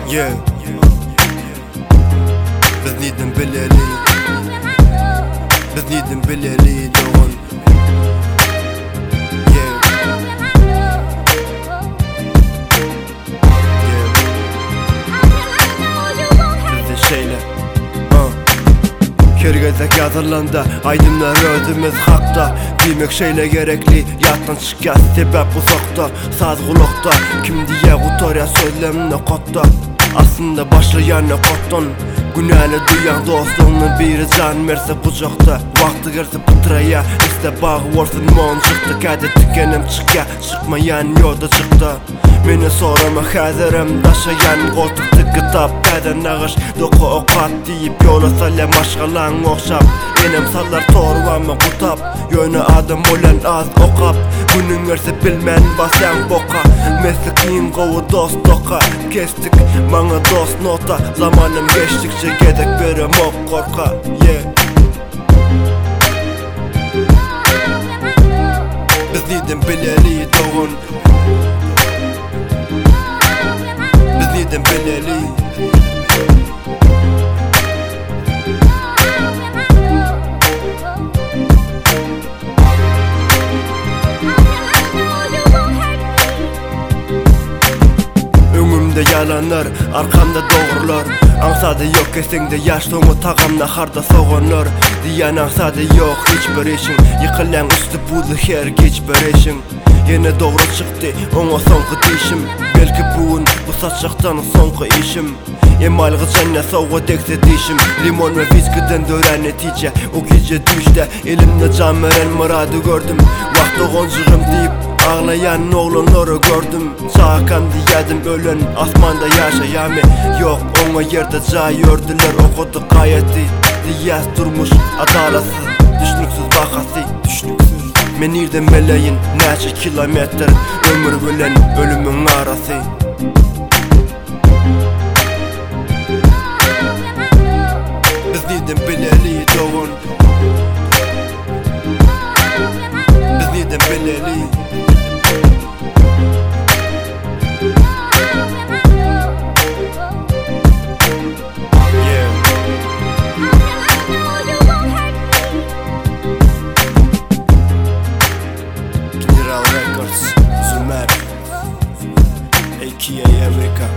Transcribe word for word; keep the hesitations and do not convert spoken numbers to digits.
Yeah. Biz nidin bileli, biz nidin bileli doğun. Yeah. Yeah. Bizde şeyler uh. Kergezek yazırlanda aydınlar ödümüz hakta. Demek şeyle gerekli yattan çıkar sebep uzakta. Saz kulakta kim diye utarya söylemine katta. Aslında başlayan ne kattan. Günahını duyan dostluğunun biri can verse bucakta. Vakti girse pıtraya iste bağı varsın mon çıktı. Kade tükenim çıka çıkmayan yolda çıktı. Meni sorama hazirim taşayan koltukta kitap. Kade nağış doku okat deyip yola salya maşgalan okşap. Enem sallar torvama kutap. Yönü adam olan az okap. Günün verse bilmen basan boka. Meslekin kovu dost doka. Kestik bana dost nota. Zamanım geçtikçe gedek berim ok korka. Yeah. Biz nidin bileli doğun. Biz nidin bileli. Yalanlar, arkamda doğrular. Ansada yok kesinde yaş sonu tağamda harda soğunlar. Diyen ansada yok hiçbir işin. Yıkılan üstü bulu her geç bir işin. Yine doğru çıktı ona sonku dişim. Belki bugün bu saçaktan sonku işim. Emalgı cennet soğuk dekse dişim. Limon ve viskiden dören netice. O gece düşte elimde can veren muradı gördüm. Vakti goncugum deyip ağlayan oğlanları gördüm. Çakan diyedim ölen asmanda yaşayami. Yok ona yerde cay ördüler okudu gayeti. Diyez durmuş adalatsız düşünüksüz bakası. Düşünüksüz men irden meleyin neçe kilometre. Ömür bilen ölümün arası. Biz nidin bileli doğun. Biz nidin bileli. Records, Zumer, A K A America.